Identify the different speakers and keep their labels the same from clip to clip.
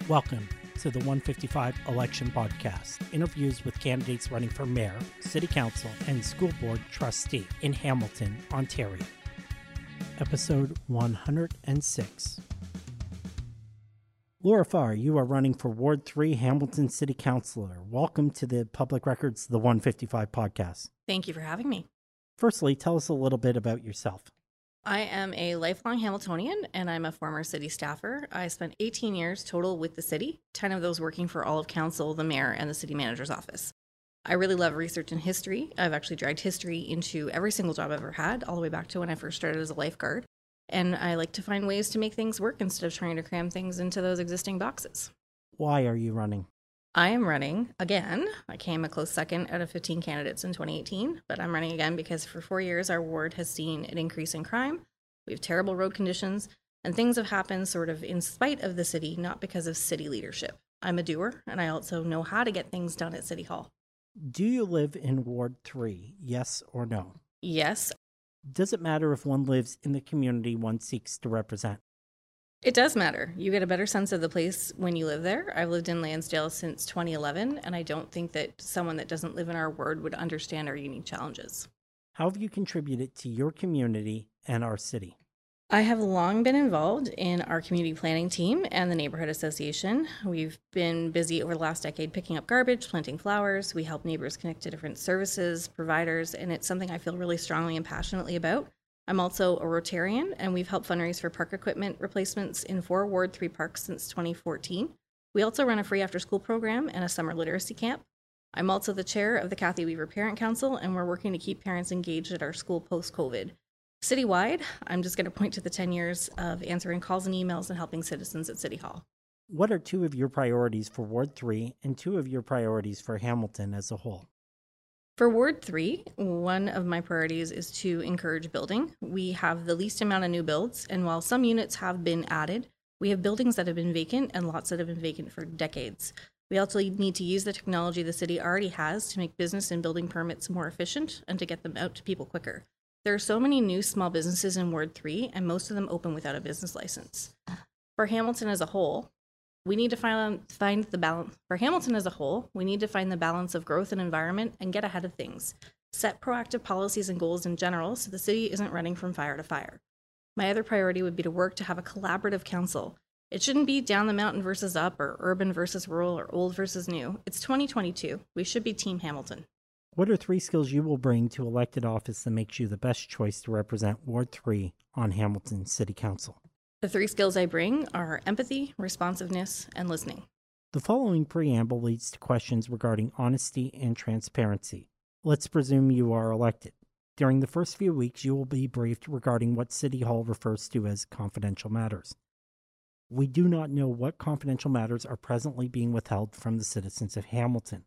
Speaker 1: Welcome to the 155 Election Podcast, interviews with candidates running for mayor, city council, and school board trustee in Hamilton, Ontario. Episode 106. Laura Farr, you are running for Ward 3 Hamilton City Councilor. Welcome to the Public Records, the 155 Podcast.
Speaker 2: Thank you for having me.
Speaker 1: Firstly, tell us a little bit about yourself.
Speaker 2: I am a lifelong Hamiltonian, and I'm a former city staffer. I spent 18 years total with the city, 10 of those working for all of council, the mayor, and the city manager's office. I really love research and history. I've actually dragged history into every single job I've ever had, all the way back to when I first started as a lifeguard. And I like to find ways to make things work instead of trying to cram things into those existing boxes.
Speaker 1: Why are you running?
Speaker 2: I am running again. I came a close second out of 15 candidates in 2018, but I'm running again because for 4 years, our ward has seen an increase in crime. We have terrible road conditions, and things have happened sort of in spite of the city, not because of city leadership. I'm a doer, and I also know how to get things done at City Hall.
Speaker 1: Do you live in Ward 3, yes or no?
Speaker 2: Yes.
Speaker 1: Does it matter if one lives in the community one seeks to represent?
Speaker 2: It does matter. You get a better sense of the place when you live there. I've lived in Lansdale since 2011, and I don't think that someone that doesn't live in our ward would understand our unique challenges.
Speaker 1: How have you contributed to your community and our city?
Speaker 2: I have long been involved in our community planning team and the neighborhood association. We've been busy over the last decade picking up garbage, planting flowers. We help neighbors connect to different services, providers, and it's something I feel really strongly and passionately about. I'm also a Rotarian, and we've helped fundraise for park equipment replacements in 4 Ward 3 parks since 2014. We also run a free after-school program and a summer literacy camp. I'm also the chair of the Kathy Weaver Parent Council, and we're working to keep parents engaged at our school post-COVID. Citywide, I'm just going to point to the 10 years of answering calls and emails and helping citizens at City Hall.
Speaker 1: What are 2 of your priorities for Ward 3 and 2 of your priorities for Hamilton as a whole?
Speaker 2: For Ward 3, one of my priorities is to encourage building. We have the least amount of new builds, and while some units have been added, we have buildings that have been vacant and lots that have been vacant for decades. We also need to use the technology the city already has to make business and building permits more efficient and to get them out to people quicker. There are so many new small businesses in Ward 3, and most of them open without a business license. For Hamilton as a whole, we need to find the balance. For Hamilton as a whole, we need to find the balance of growth and environment and get ahead of things. Set proactive policies and goals in general so the city isn't running from fire to fire. My other priority would be to work to have a collaborative council. It shouldn't be down the mountain versus up or urban versus rural or old versus new. It's 2022. We should be Team Hamilton.
Speaker 1: What are 3 skills you will bring to elected office that makes you the best choice to represent Ward 3 on Hamilton City Council?
Speaker 2: The 3 skills I bring are empathy, responsiveness, and listening.
Speaker 1: The following preamble leads to questions regarding honesty and transparency. Let's presume you are elected. During the first few weeks, you will be briefed regarding what City Hall refers to as confidential matters. We do not know what confidential matters are presently being withheld from the citizens of Hamilton.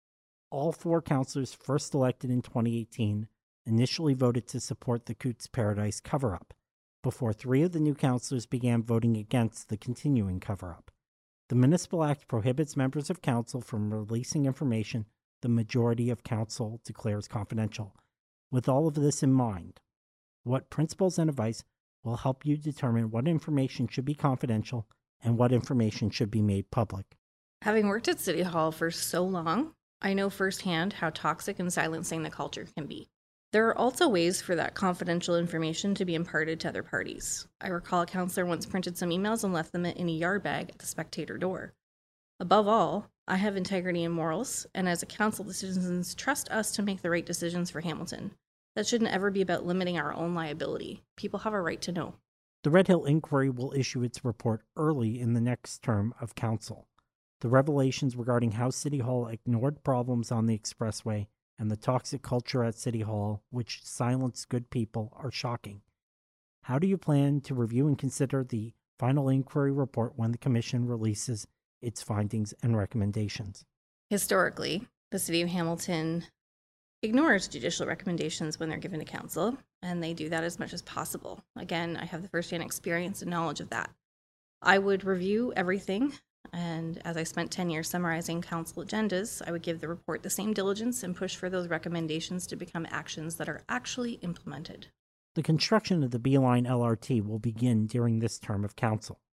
Speaker 1: All 4 councillors first elected in 2018 initially voted to support the Cootes Paradise cover-up, before 3 of the new councillors began voting against the continuing cover-up. The Municipal Act prohibits members of council from releasing information the majority of council declares confidential. With all of this in mind, what principles and advice will help you determine what information should be confidential and what information should be made public?
Speaker 2: Having worked at City Hall for so long, I know firsthand how toxic and silencing the culture can be. There are also ways for that confidential information to be imparted to other parties. I recall a councillor once printed some emails and left them in a yard bag at the spectator door. Above all, I have integrity and morals, and as a council, the citizens trust us to make the right decisions for Hamilton. That shouldn't ever be about limiting our own liability. People have a right to know.
Speaker 1: The Red Hill Inquiry will issue its report early in the next term of council. The revelations regarding how City Hall ignored problems on the expressway and the toxic culture at City Hall, which silenced good people, are shocking. How do you plan to review and consider the final inquiry report when the Commission releases its findings and recommendations?
Speaker 2: Historically, the City of Hamilton ignores judicial recommendations when they're given to council, and they do that as much as possible. Again, I have the first-hand experience and knowledge of that. I would review everything, and as I spent 10 years summarizing council agendas, I would give the report the same diligence and push for those recommendations to become actions that are actually implemented.
Speaker 1: The construction of the B-Line LRT will begin during this term of council.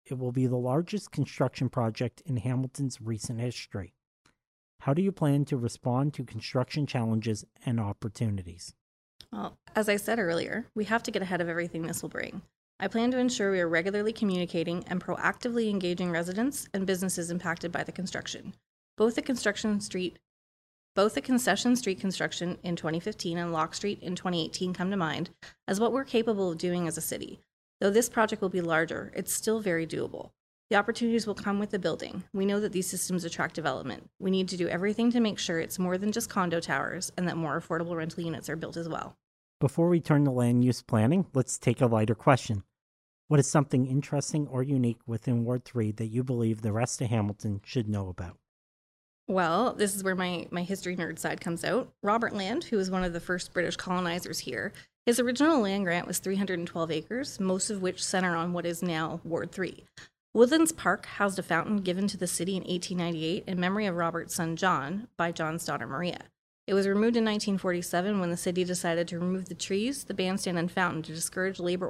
Speaker 1: It will be the largest construction project in Hamilton's recent history. How do you plan to respond to construction challenges and opportunities?
Speaker 2: Well, as I said earlier, we have to get ahead of everything this will bring. I plan to ensure we are regularly communicating and proactively engaging residents and businesses impacted by the construction. Both the Concession Street construction in 2015 and Locke Street in 2018 come to mind as what we're capable of doing as a city. Though this project will be larger, it's still very doable. The opportunities will come with the building. We know that these systems attract development. We need to do everything to make sure it's more than just condo towers and that more affordable rental units are built as well.
Speaker 1: Before we turn to land use planning, let's take a lighter question. What is something interesting or unique within Ward 3 that you believe the rest of Hamilton should know about?
Speaker 2: Well, this is where my history nerd side comes out. Robert Land, who was one of the first British colonizers here, his original land grant was 312 acres, most of which center on what is now Ward 3. Woodlands Park housed a fountain given to the city in 1898 in memory of Robert's son John by John's daughter Maria. It was removed in 1947 when the city decided to remove the trees, the bandstand, and fountain to discourage labor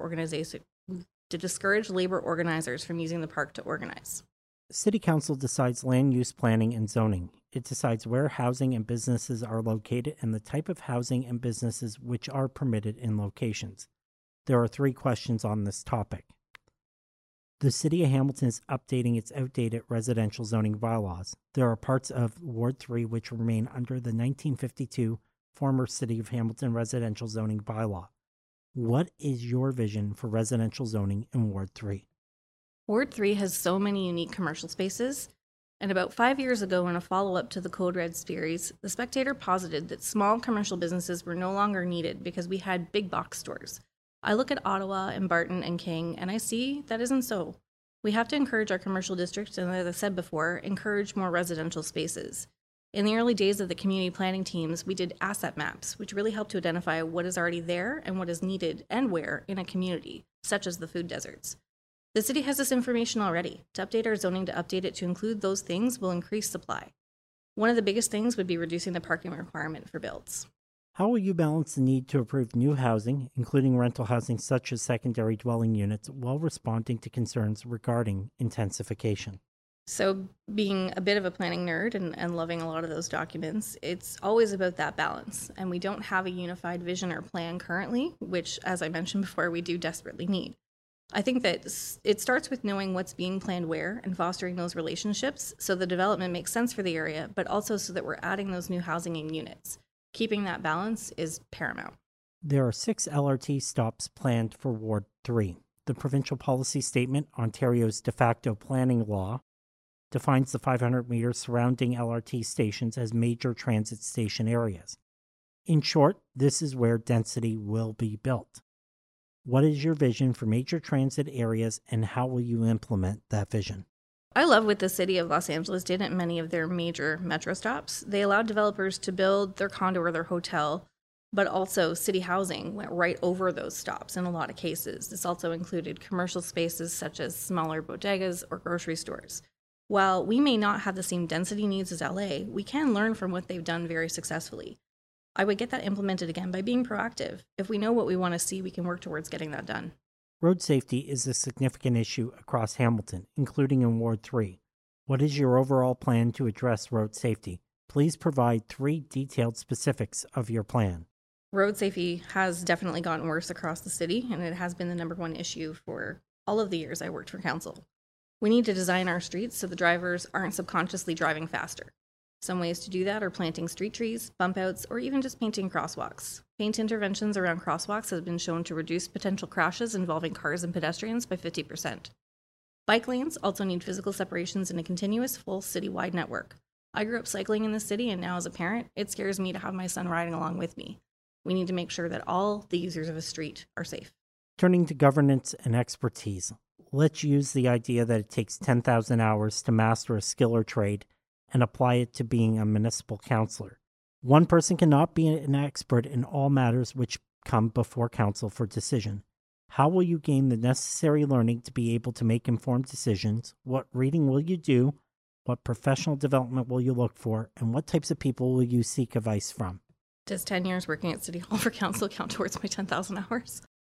Speaker 2: organizers from using the park to organize.
Speaker 1: City Council decides land use planning and zoning. It decides where housing and businesses are located and the type of housing and businesses which are permitted in locations. There are 3 questions on this topic. The City of Hamilton is updating its outdated residential zoning bylaws. There are parts of Ward 3 which remain under the 1952 former City of Hamilton residential zoning bylaw. What is your vision for residential zoning in Ward 3?
Speaker 2: Ward 3 has so many unique commercial spaces, and about 5 years ago in a follow-up to the Code Red series, The Spectator posited that small commercial businesses were no longer needed because we had big box stores. I look at Ottawa and Barton and King, and I see that isn't so. We have to encourage our commercial districts, and as I said before, encourage more residential spaces. In the early days of the community planning teams, we did asset maps, which really helped to identify what is already there and what is needed and where in a community, such as the food deserts. The city has this information already. To update our zoning to update it to include those things will increase supply. One of the biggest things would be reducing the parking requirement for builds.
Speaker 1: How will you balance the need to approve new housing, including rental housing such as secondary dwelling units, while responding to concerns regarding intensification?
Speaker 2: So being a bit of a planning nerd and loving a lot of those documents, it's always about that balance. And we don't have a unified vision or plan currently, which, as I mentioned before, we do desperately need. I think that it starts with knowing what's being planned where and fostering those relationships so the development makes sense for the area, but also so that we're adding those new housing units. Keeping that balance is paramount.
Speaker 1: There are 6 LRT stops planned for Ward 3. The provincial policy statement, Ontario's de facto planning law, defines the 500 meters surrounding LRT stations as major transit station areas. In short, this is where density will be built. What is your vision for major transit areas and how will you implement that vision?
Speaker 2: I love what the city of Los Angeles did at many of their major metro stops. They allowed developers to build their condo or their hotel, but also city housing went right over those stops in a lot of cases. This also included commercial spaces such as smaller bodegas or grocery stores. While we may not have the same density needs as LA, we can learn from what they've done very successfully. I would get that implemented again by being proactive. If we know what we want to see, we can work towards getting that done.
Speaker 1: Road safety is a significant issue across Hamilton, including in Ward 3. What is your overall plan to address road safety? Please provide 3 detailed specifics of your plan.
Speaker 2: Road safety has definitely gotten worse across the city, and it has been the number 1 issue for all of the years I worked for council. We need to design our streets so the drivers aren't subconsciously driving faster. Some ways to do that are planting street trees, bump outs, or even just painting crosswalks. Paint interventions around crosswalks have been shown to reduce potential crashes involving cars and pedestrians by 50%. Bike lanes also need physical separations in a continuous, full citywide network. I grew up cycling in the city, and now as a parent, it scares me to have my son riding along with me. We need to make sure that all the users of a street are safe.
Speaker 1: Turning to governance and expertise, let's use the idea that it takes 10,000 hours to master a skill or trade and apply it to being a municipal councillor. One person cannot be an expert in all matters which come before council for decision. How will you gain the necessary learning to be able to make informed decisions? What reading will you do? What professional development will you look for? And what types of people will you seek advice from?
Speaker 2: Does 10 years working at City Hall for council count towards my 10,000 hours?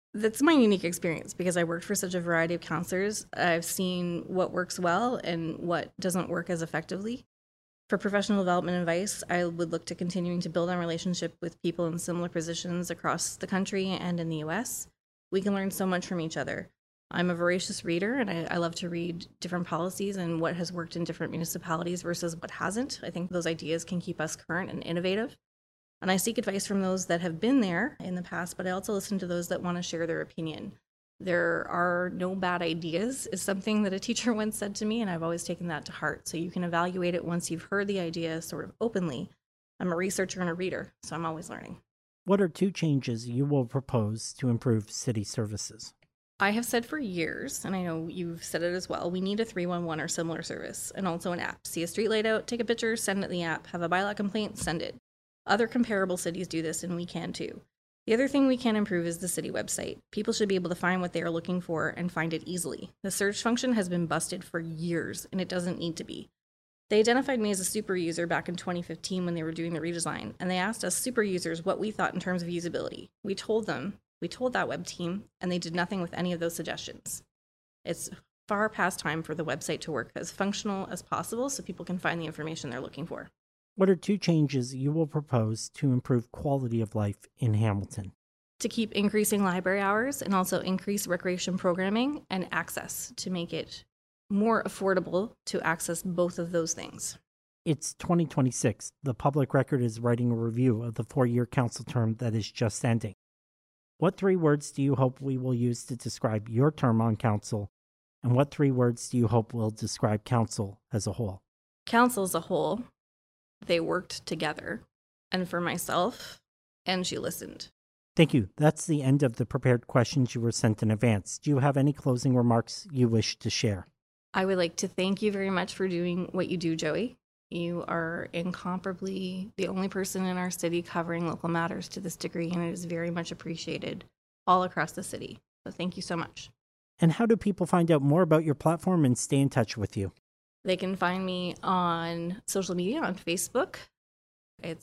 Speaker 2: That's my unique experience because I worked for such a variety of counselors. I've seen what works well and what doesn't work as effectively. For professional development advice, I would look to continuing to build on relationship with people in similar positions across the country and in the US. We can learn so much from each other. I'm a voracious reader and I love to read different policies and what has worked in different municipalities versus what hasn't. I think those ideas can keep us current and innovative. And I seek advice from those that have been there in the past, but I also listen to those that want to share their opinion. There are no bad ideas is something that a teacher once said to me, and I've always taken that to heart. So you can evaluate it once you've heard the idea sort of openly. I'm a researcher and a reader, so I'm always learning.
Speaker 1: What are 2 changes you will propose to improve city services?
Speaker 2: I have said for years, and I know you've said it as well, we need a 311 or similar service, and also an app. See a street laid out, take a picture, send it the app. Have a bylaw complaint, send it. Other comparable cities do this, and we can too. The other thing we can improve is the city website. People should be able to find what they are looking for and find it easily. The search function has been busted for years, and it doesn't need to be. They identified me as a super user back in 2015 when they were doing the redesign, and they asked us super users what we thought in terms of usability. We told that web team, and they did nothing with any of those suggestions. It's far past time for the website to work as functional as possible so people can find the information they're looking for.
Speaker 1: What are 2 changes you will propose to improve quality of life in Hamilton?
Speaker 2: To keep increasing library hours and also increase recreation programming and access to make it more affordable to access both of those things.
Speaker 1: It's 2026. The Public Record is writing a review of the 4-year council term that is just ending. What 3 words do you hope we will use to describe your term on council? And what 3 words do you hope will describe council as a whole?
Speaker 2: Council as a whole, they worked together. And for myself, and she listened.
Speaker 1: Thank you. That's the end of the prepared questions you were sent in advance. Do you have any closing remarks you wish to share?
Speaker 2: I would like to thank you very much for doing what you do, Joey. You are incomparably the only person in our city covering local matters to this degree, and it is very much appreciated all across the city. So thank you so much.
Speaker 1: And how do people find out more about your platform and stay in touch with you?
Speaker 2: They can find me on social media, on Facebook. It's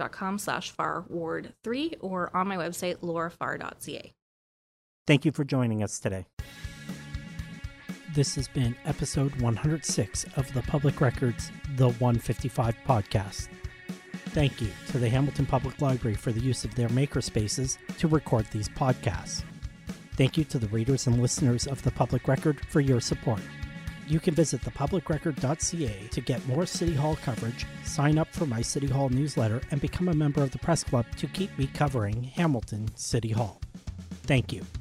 Speaker 2: facebook.com/farward3 or on my website, laurafar.ca.
Speaker 1: Thank you for joining us today. This has been episode 106 of the Public Record's The 155 podcast. Thank you to the Hamilton Public Library for the use of their makerspaces to record these podcasts. Thank you to the readers and listeners of the Public Record for your support. You can visit thepublicrecord.ca to get more City Hall coverage, sign up for my City Hall newsletter, and become a member of the press club to keep me covering Hamilton City Hall. Thank you.